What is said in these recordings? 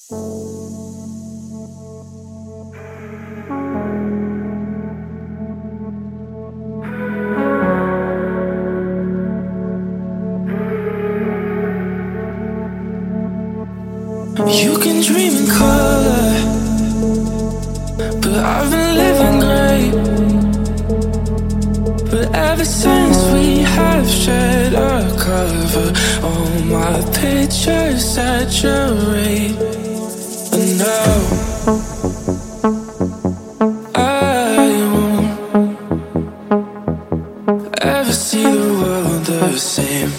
You can dream in color, but I've been living gray. But ever since we have shared a cover, all my pictures saturate. And now I won't ever see the world the same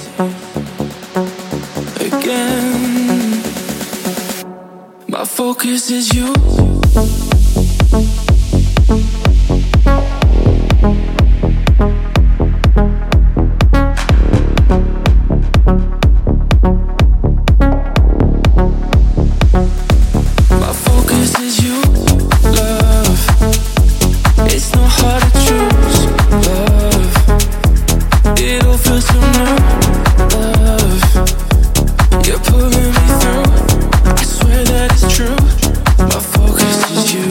again. My focus is you. My focus is you, love. It's not hard to choose, love. It all feels so new, love. You're pulling me through. I swear that it's true. My focus is you.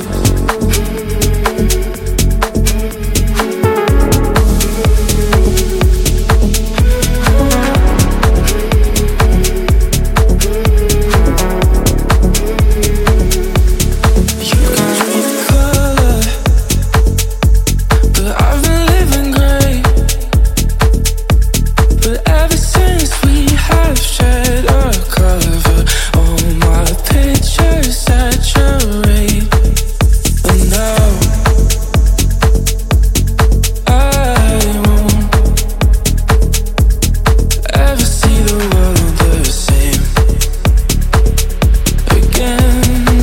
You can dream in color, but I've been living gray. But ever since we have shared a cover, all my pictures saturate. And now I won't ever see the world the same again.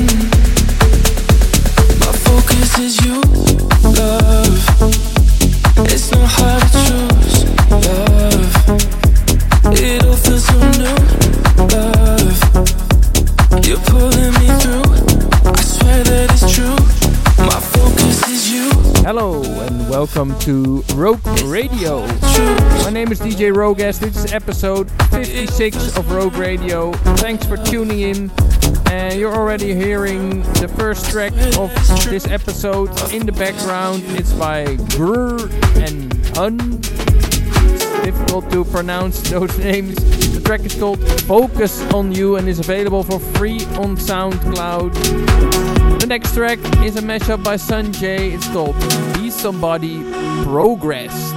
My focus is you, love. It's not hard to choose, love. It all feels so new, love. You're pulling me through. I swear that it's true. My focus is you. Hello and welcome to Rogue Radio. My name is DJ Rogas. This is episode 56 of Rogue Radio. Thanks for tuning in. And you're already hearing the first track of this episode in the background. It's by Grr and Hun. It's difficult to pronounce those names. The track is called Focus on You and is available for free on SoundCloud. The next track is a mashup by Sanjay. It's called Be Somebody Progressed.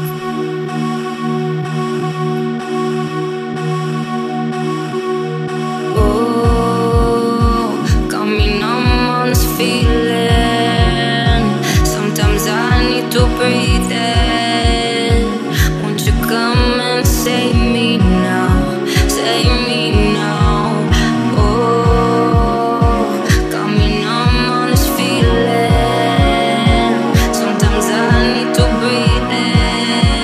Oh, got me numb on this feeling. Sometimes I need to breathe in. Won't you come and save me now? Save me now. Oh, got me numb on this feeling. Sometimes I need to breathe in.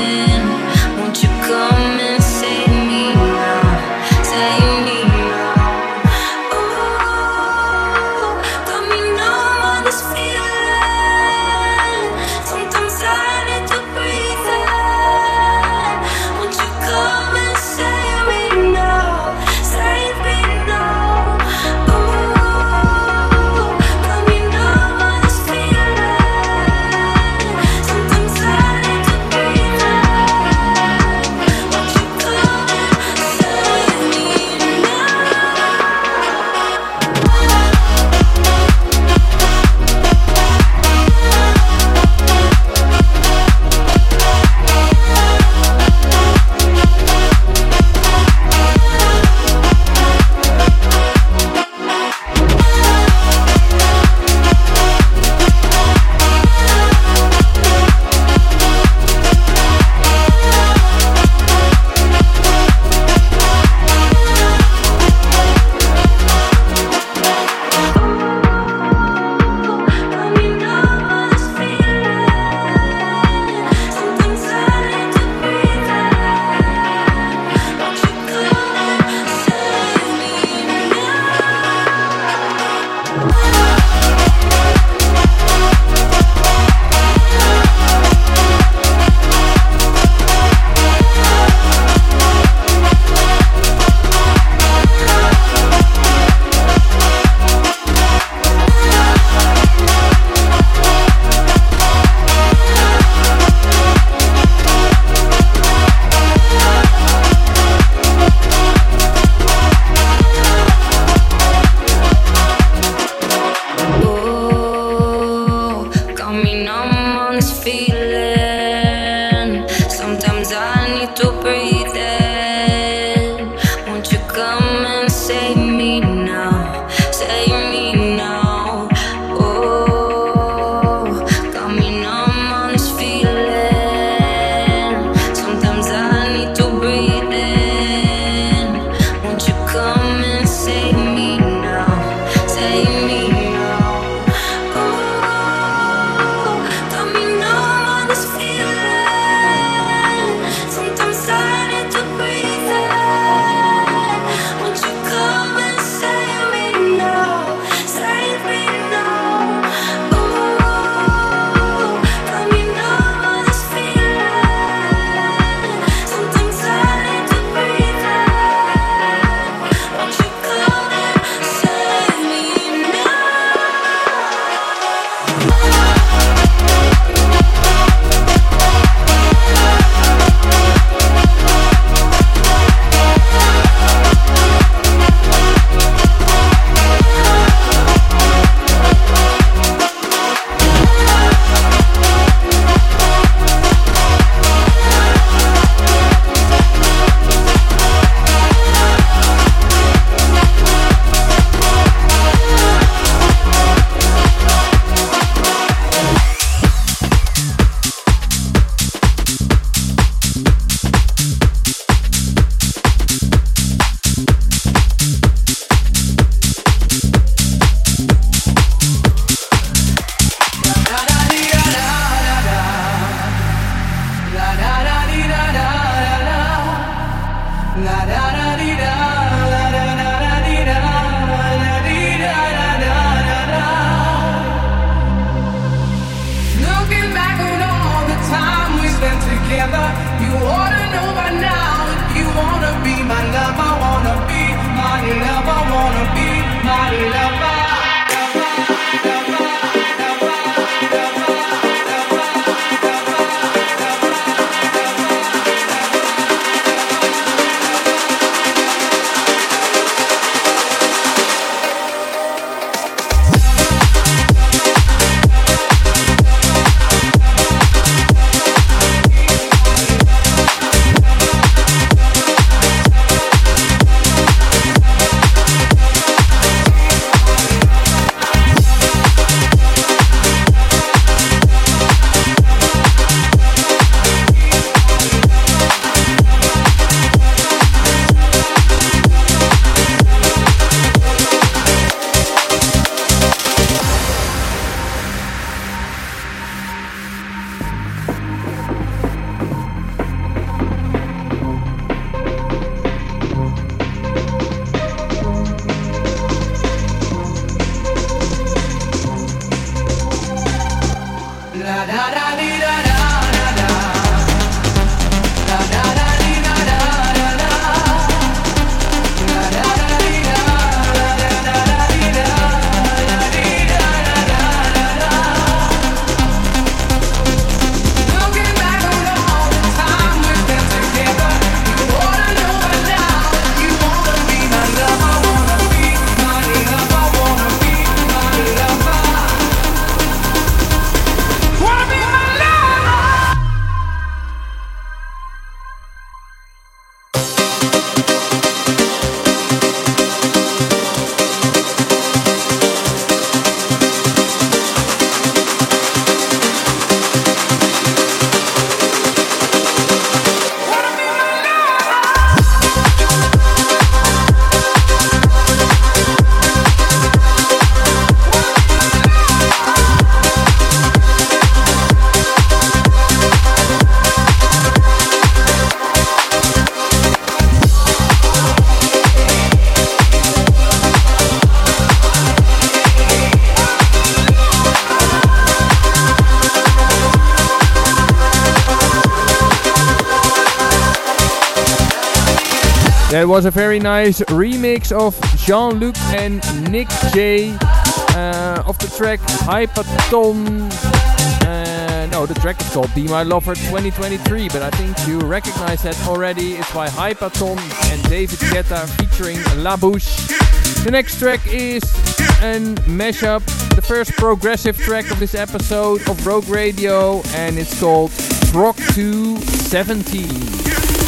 That was a very nice remix of Jean-Luc and Nick J of the track Hypaton. No, the track is called Be My Lover 2023, but I think you recognize that already. It's by Hypaton and David Guetta featuring La Bouche. The next track is a mashup, the first progressive track of this episode of Rogue Radio, and it's called Rock 217.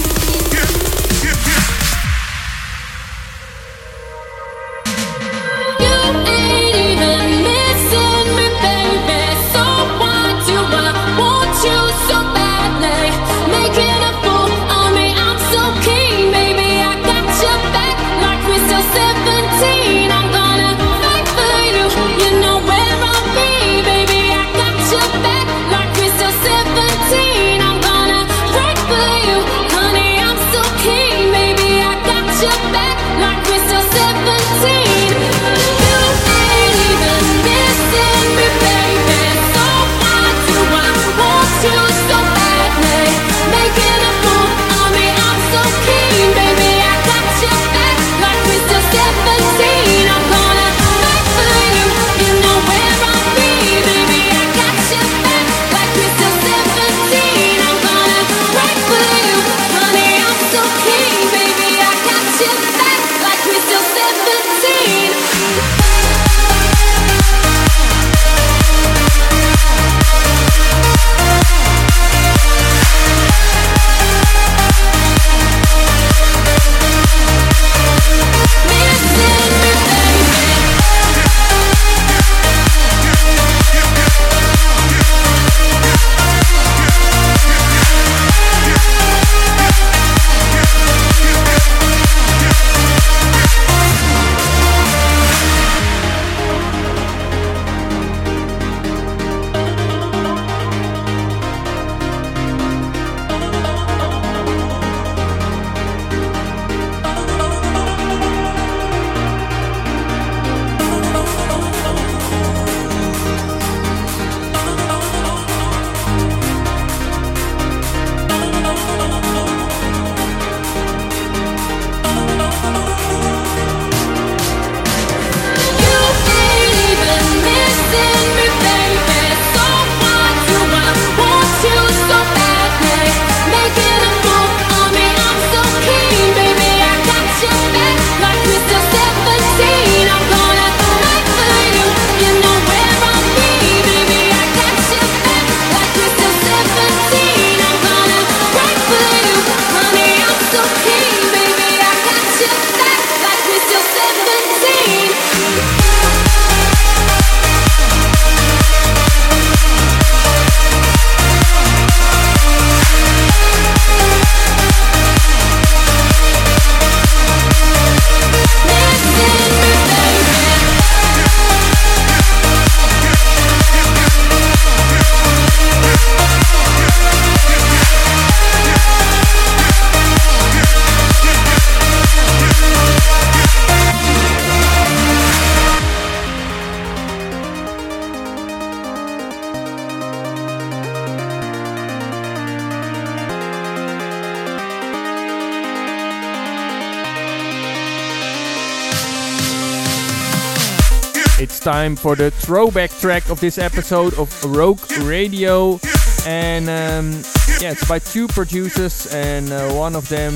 It's time for the throwback track of this episode of Rogue Radio. And yeah, it's by two producers, and one of them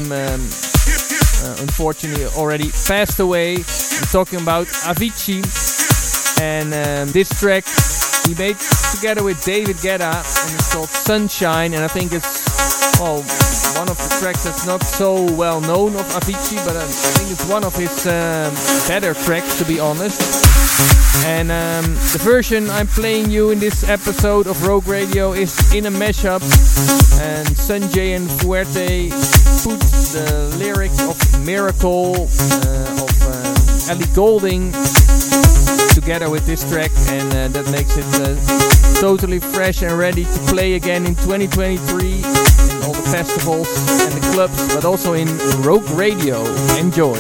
unfortunately already passed away. I'm talking about Avicii. And this track he made together with David Guetta, and it's called Sunshine. And I think it's, well, one of the tracks that's not so well known of Avicii, but I think it's one of his better tracks, to be honest. And the version I'm playing you in this episode of Rogue Radio is in a mashup, and Sanjay and Fuerte put the lyrics of Miracle of Ellie Goulding together with this track, and that makes it totally fresh and ready to play again in 2023 in all the festivals and the clubs, but also in Rogue Radio. Enjoy.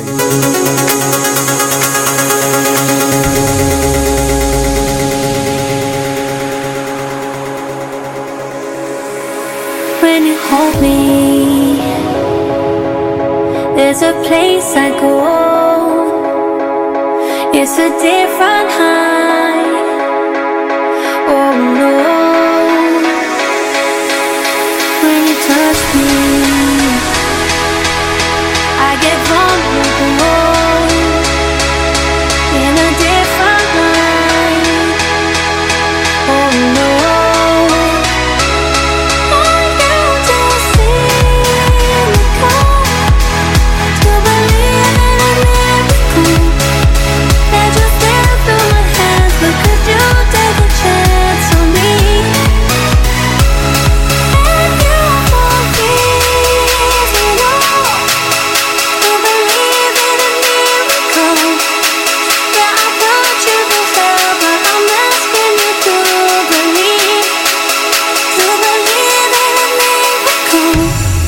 When you hold me, there's a place It's a different high. Oh no, when you touch me, I get vulnerable in a different light. Oh no, want you to see me come to believe in a miracle. That you slip through my hands, but could you take a chance on me? And you forgive me, no, to believe in a miracle. Yeah, I thought you could fail, but I'm asking you to believe in a miracle.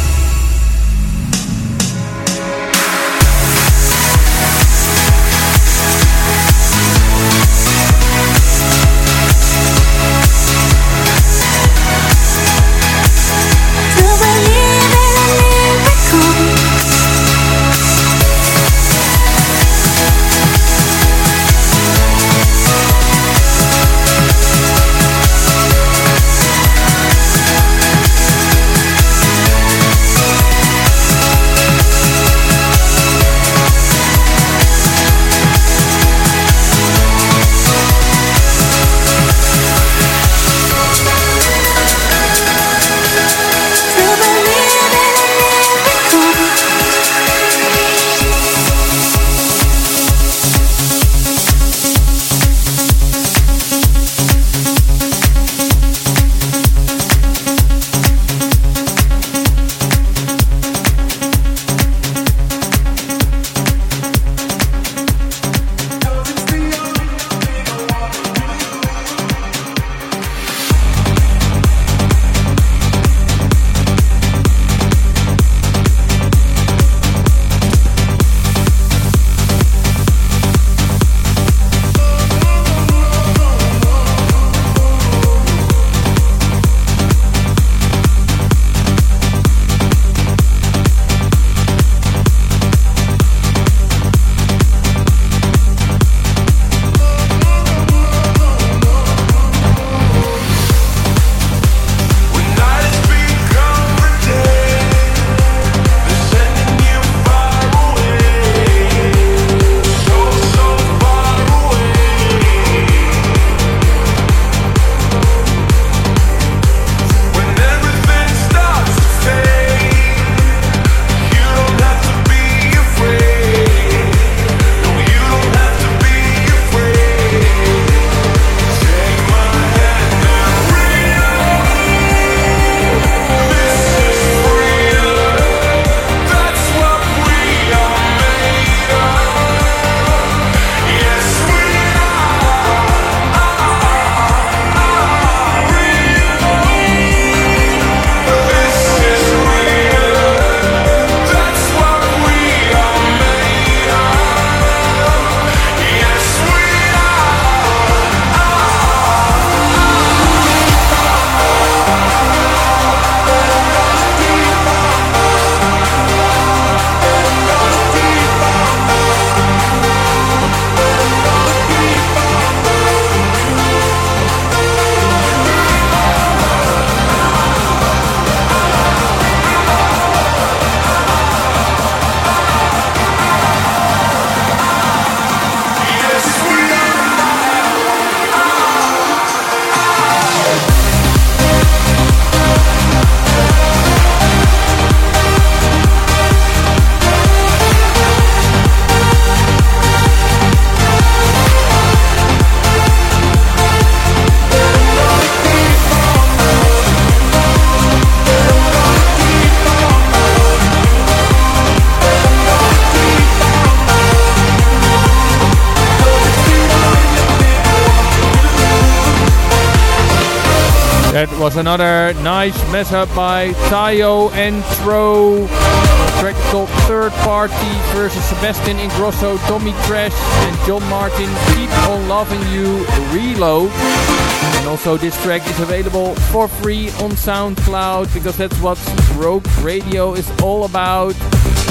That was another nice mess up by Tayo and Tro. The track is called Third Party versus Sebastian Ingrosso, Tommy Trash and John Martin. Keep on Loving You, Reload. And also this track is available for free on SoundCloud, because that's what Rogue Radio is all about.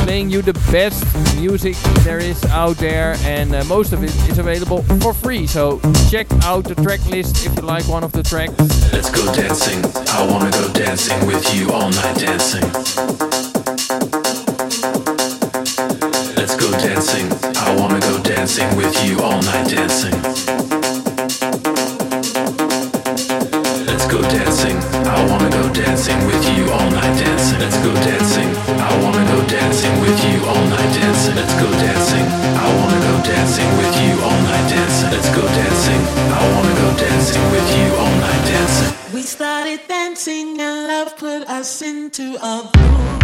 playing you the best music there is out there, and most of it is available for free. So check out the track list if you like one of the tracks. Let's go dancing. I wanna go dancing with you all night dancing. Let's go dancing. I wanna go dancing with you all night dancing. Let's go dancing. I wanna go dancing with you all night dancing. Let's go dancing. I wanna go dancing with you all night dancing. Let's go dancing. I wanna go dancing with you all night dancing. Let's go dancing. I wanna go dancing with you all night dancing. We started dancing and love put us into a groove.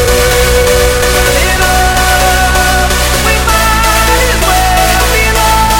We might as well be loved.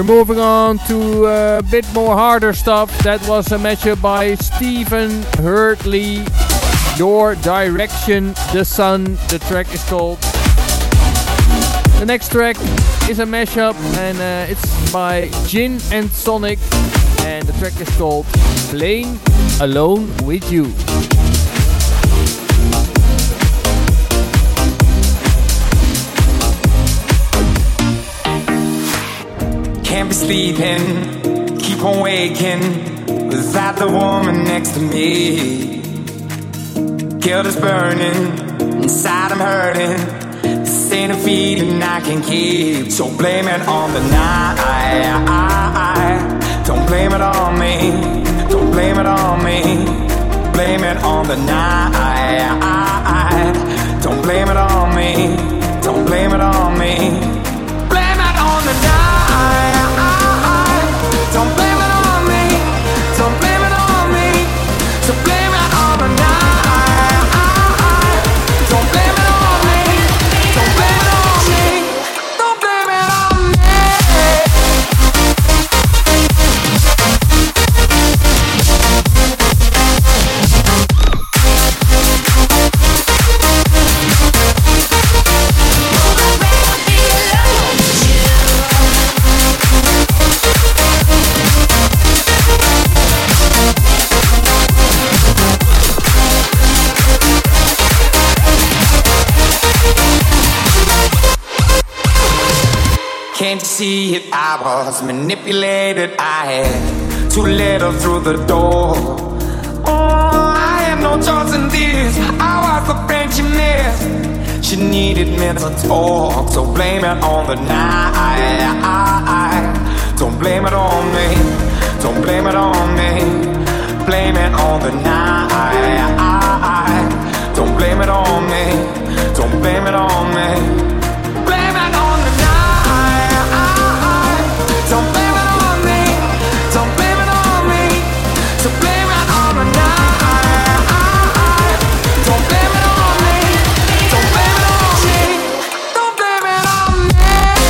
We're moving on to a bit more harder stuff. That was a mashup by Stephen Hurtley, Your Direction, The Sun. The track is called. The next track is a mashup and it's by Gin and Sonic. And the track is called Playing Alone With You. Can't be sleeping, keep on waking without the woman next to me. Guilt is burning, inside I'm hurting. This ain't a feeling I can keep. So blame it on the night. Don't blame it on me. Don't blame it on me. Blame it on the night. Don't blame it on me. Don't blame it on me. Blame it on the night. Don't blame it on me. Don't blame it on me. So blame it on the night. Don't blame it on me. Don't blame it on me. Don't blame it on me. Can't you see it? I was manipulated. I had too little through the door. Oh, I had no choice in this. I was the friend she missed. She needed me to talk. So blame it on the night. Don't blame it on me. Don't blame it on me. Blame it on the night. Don't blame it on me. Don't blame it on me. Blame it on the night. Don't blame it on me. Don't blame it on me. So blame it on the night. Don't blame it on me. Don't blame it on me. Don't blame it on me.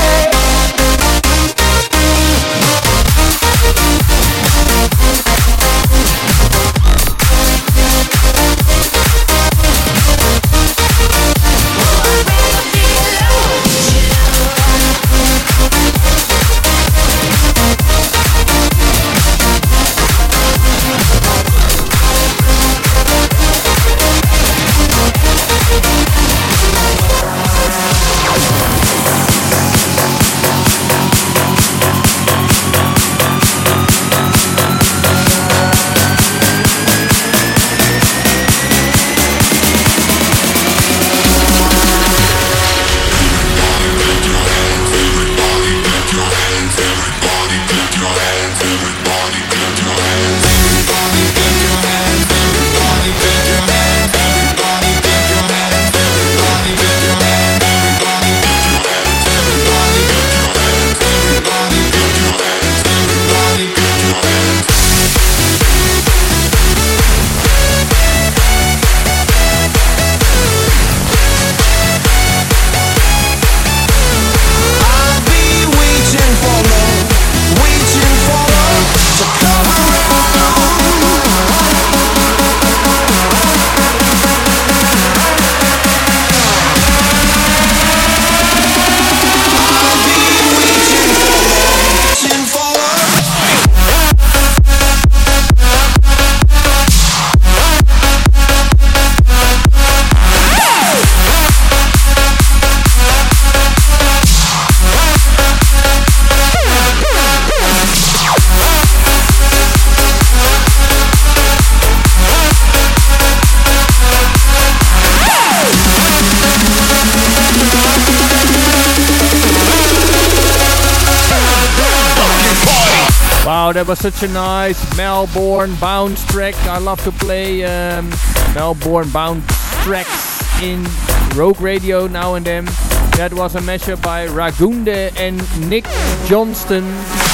Wow, that was such a nice Melbourne bounce track. I love to play Melbourne bounce tracks in Rogue Radio now and then. That was a mashup by Ragunde and Nick Johnston.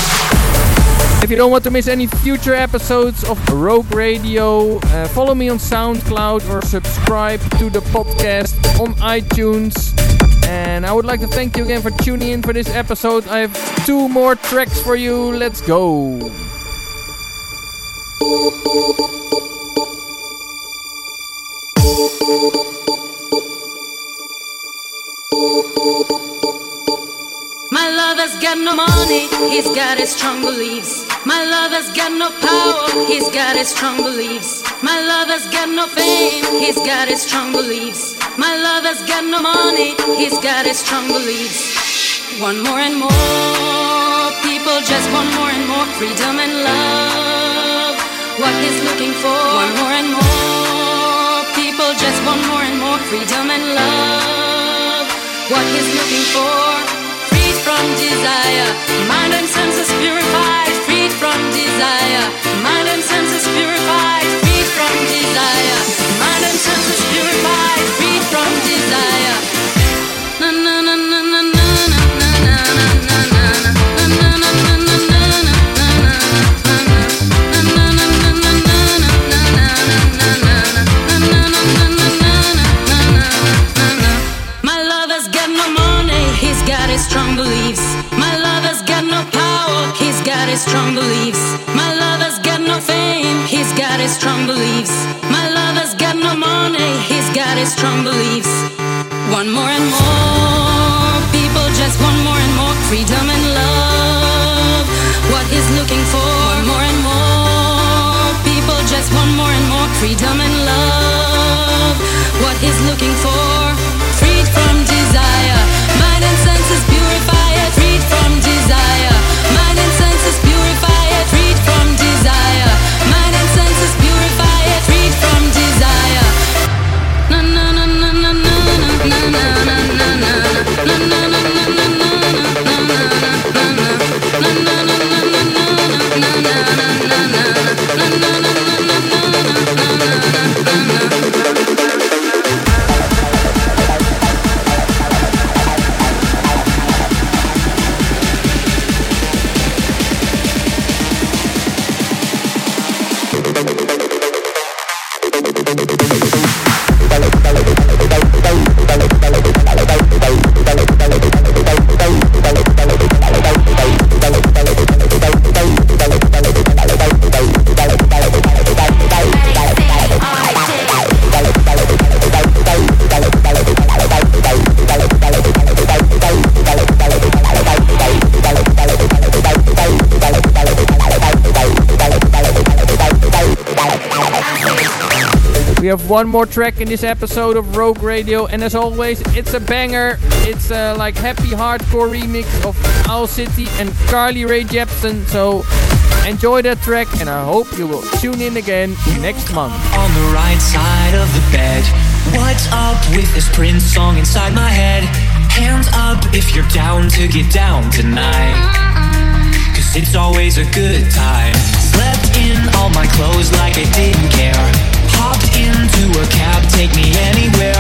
If you don't want to miss any future episodes of Rogue Radio, follow me on SoundCloud or subscribe to the podcast on iTunes. And I would like to thank you again for tuning in for this episode. I have 2 more tracks for you. Let's go. My lover's got no money, he's got his strong beliefs. My lover's got no power, he's got his strong beliefs. My lover's got no fame, he's got his strong beliefs. My lover's got no money, he's got his strong beliefs. Want more and more, people just want more and more freedom and love. What he's looking for, want more and more, people just want more and more freedom and love. What he's looking for, freed from desire, mind and senses purified, freed from desire, mind and senses purified, freed from desire, mind and senses purified, freed from desire. Na na na na na na na na na na na. Strong beliefs. My lover's got no power, he's got his strong beliefs. My lover's got no fame, he's got his strong beliefs. My lover's got no money, he's got his strong beliefs. Want more and more, people just want more and more freedom and love. What he's looking for, want more and more, people just want more and more freedom and love. What he's looking for, freed from desire, mind and senses purify it, freed from desire, mind and senses purify it, freed from desire, mind and senses purify it, freed from desire. Na na na na na na na na na na na na na We have 1 more track in this episode of Rogue Radio, and as always, it's a banger. It's a like happy hardcore remix of Owl City and Carly Rae Jepsen. So enjoy that track, and I hope you will tune in again next month. On the right side of the bed, what's up with this Prince song inside my head? Hands up if you're down to get down tonight, 'cause it's always a good time. Slept in all my clothes like I didn't care. Hopped into a cab, take me anywhere.